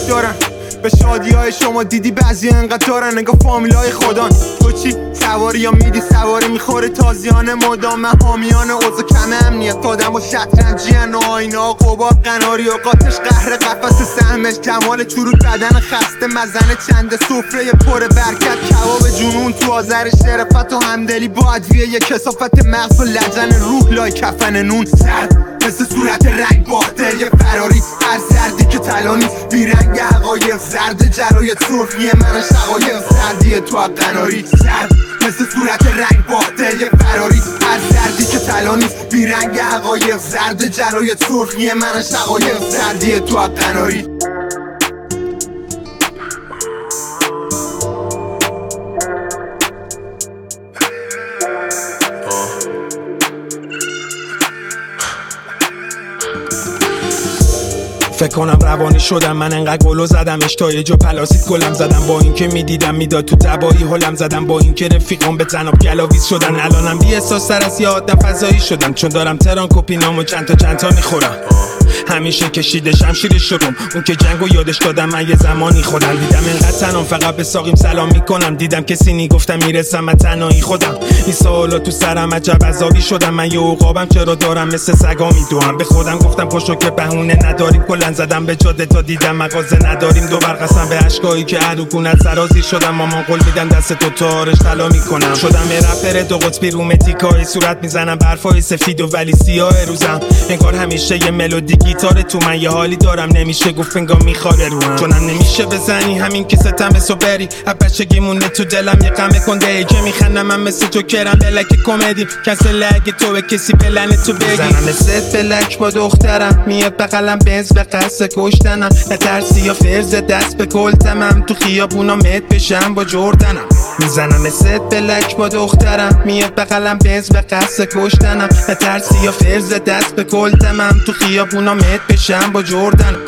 دارن. به شادی های شما دیدی بعضی انقدر دارن انگاه فامیل های خودان. تو چی سواری یا میدی سواری میخوره تازیانه مدام. من حامیان اوضاع کم امنیت آدم و شطرنجیان و آینه ها قبار قناری اوقاتش قهر قفس سهمش کمال چروک بدن خسته مزنه چند سفره پر برکت کباب جنون تو آذر شرفت و همدلی با ادویه یه کثافت مغز و لجن روح لای کفن نون. سرد مثل صورت رنگ باخته یه فراری هر زردی که طلا نیست بیرنگ حقایق زرد جرای سرخیه من شقایق زردی تو قناری. سرد مثل صورت رنگ باخته یه فراری هر زردی که طلا نیست بیرنگ حقایق زرد جرای سرخیه من شقایق زردی تو قناری. فکر کنم روانی شدم من انقدر گلو زدم تا یه جا پلاسید گلم زدم با اینکه میدیدم میداد تو تبایی هلم زدم با اینکه رفیقام به تناب گلاویز شدن. الانم بی احساس تر از یه آدم فضایی شدم چون دارم تران کپینامو چند تا میخورم. همیشه کشیده شمشیر شدم اون که جنگو یادش دادم من یه زمانی خودم دیدم انقدر تنام فقط به ساقیم سلام میکنم. دیدم کسی نگفتم میرسم من تنهایی خودم. این سوالا تو سرم عجب عذابی شدم من یه عقابم چرا دارم مثل سگا میدوام. به خودم گفتم پاشو که بهونه نداریم کلن زدم به جاده تا دیدم مغازه نداریم. دوبار قسم به اشکایی که عروقونت سرازی شدم مامان قول میدم دست تو تارش طلا میکنم. شدم یه رپر دو قطبی رومتیکای صورت میزنم برفای سفید و ولی سیاه روزم. انگار همیشه یه ملودی گیتار تو من یه حالی دارم نمیشه گفت انگار میخواره روم. چونم نمیشه بزنی همین که ستم بسو بری بچگی مونه تو دلم یه غم کنده ای که میخندم من مثل تو کرم بلک کمدی کسی لگه تو به کسی بلنه تو بگی زنم مثل بلک با دخترم میاد بقلم بنز به قصد کشتنم نترسی یا فرز دست به کلتمم تو خیابونا مت بشم با جردنم. میزنم مثل بلک با دخترم میاد بقلم بنز به قصد کشتنم نترسی یا فرز دست به کلتمم تو خیابونا مت بشم با جردنم.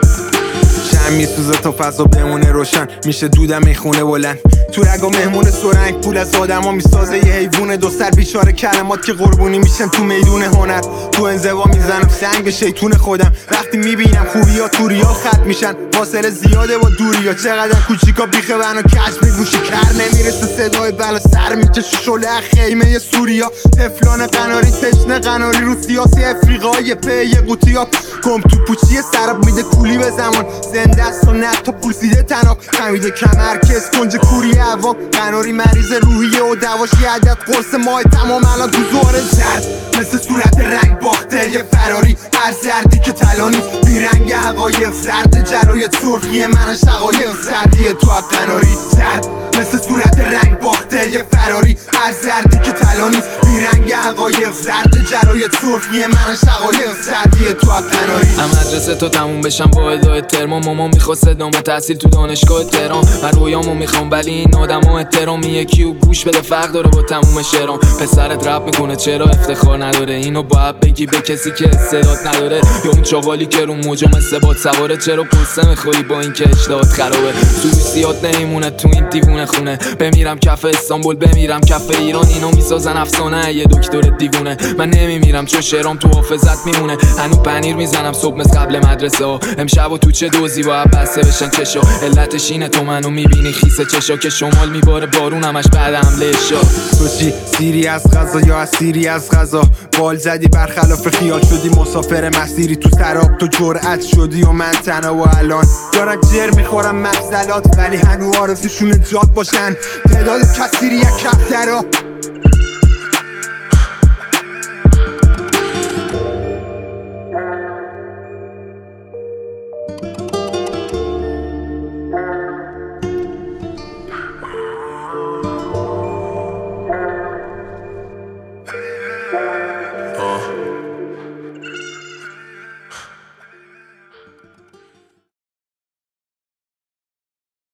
شم میسوزه تا فضا بمونه روشن میشه دودم میخونه بلند تو رگا مهمون سرنگ پول از آدم ها میسازه یه حیوونه دو سر بیچاره کلمات که قربونی میشن تو میدون هنر. تو انزوا میزنم سنگ به شیطون خودم وقتی میبینم خوبی ها تو ریال خط میشن فاصله زیاده با دوری ها چقدر کوچیکا بیخه بنا کش میگوشی کر نمیرسه صدای بلا سر میکشه شله خیمه سوریا. تفلان قناری تشنه قناری رو سیاسی افریقای پی قوطی ها کم تو پوچی سراب میده کولی به زمان زنده است و نه تا پولسیده تناب خمیده کمر کس کنج کوری عوام قناری مریض روحیه و دواشی عدد قرص ماه تمام الان تو زوار زرد مثل صورت رنگ باخته یه فراری هر زردی که طلا نیست بیرنگ حقایق زرد جرای سرخیه من شقایق زردی تو قناری. زرد مثل صورت رنگ باخته یه فراری هر زردی که طلا نیست بیرنگ حقایق زرد جرای سرخیه من شقایق زردی تو قناری. مدرسه تا تموم بشم با ادای ترما مامان میخواست ادامه تحصیل تو دانشگاه تهران. من رویامو میخوام ولی این آدمو احترامی یکی و گوش بده فرق داره با تموم شعرام. پسرت رپ میکنه چرا افتخار نداره اینو باید بگی به کسی که استعداد نداره یا اون چاقالی که رو موجا مثل باد سواره چرا پوسته میخوری با این که اشتهات خرابه. سوئیسیات نمیمونه تو این دیوونه خونه بمیرم کف استانبول بمیرم کف ایران اینو میسازن افسانه یه دکتر دیوونه. من نمیمیرم چون شعرام تو حافظت میمونه هنو پنیر میزنم صبح مثل قبل مدرسه ها امشب و تو چه دوزی باید بسته بشن چشا علتش اینه تو منو میبینی خیسه چشا که شمال میباره بارون همش بعد حمله شا. تو چی سیری از غذا یا اسیری از غذا بال زدی برخلاف خیال شدی مسافر مسیری تو سراب تو جرأت شدی و من تنها و الان دارن جر میخورم مفصلات ولی هنو آرزوشون جاد باشن تعداد کثیری یک کفترا